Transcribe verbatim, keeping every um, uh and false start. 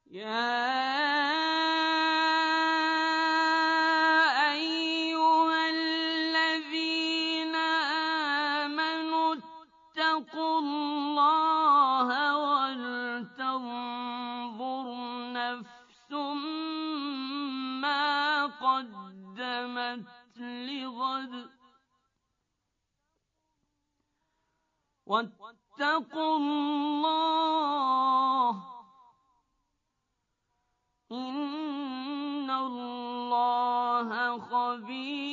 يَا أَيُّهَا الَّذِينَ آمَنُوا اتَّقُوا اللَّهَ وَلْتَنظُرْ نَفْسٌ مَّا قَدَّمَتْ لِغَدٍ ۖ وَاتَّقُوا اللَّهَ ۚ إِنَّ اللَّهَ خَبِيرٌ